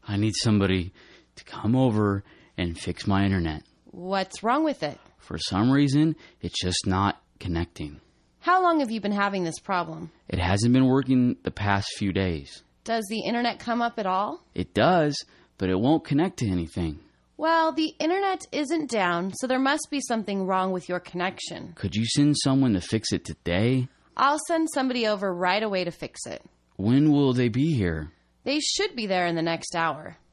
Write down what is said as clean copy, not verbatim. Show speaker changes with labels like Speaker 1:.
Speaker 1: I need somebody to come over and fix my internet.
Speaker 2: What's wrong with it?
Speaker 1: For some reason, it's just not connecting.
Speaker 2: How long have you been having this problem?
Speaker 1: It hasn't been working the past few days.
Speaker 2: Does the internet come up at all?
Speaker 1: It does, but it won't connect to anything.
Speaker 2: Well, the internet isn't down, so there must be something wrong with your connection.
Speaker 1: Could you send someone to fix it today?
Speaker 2: I'll send somebody over right away to fix it.
Speaker 1: When will they be here?
Speaker 2: They should be there in the next hour.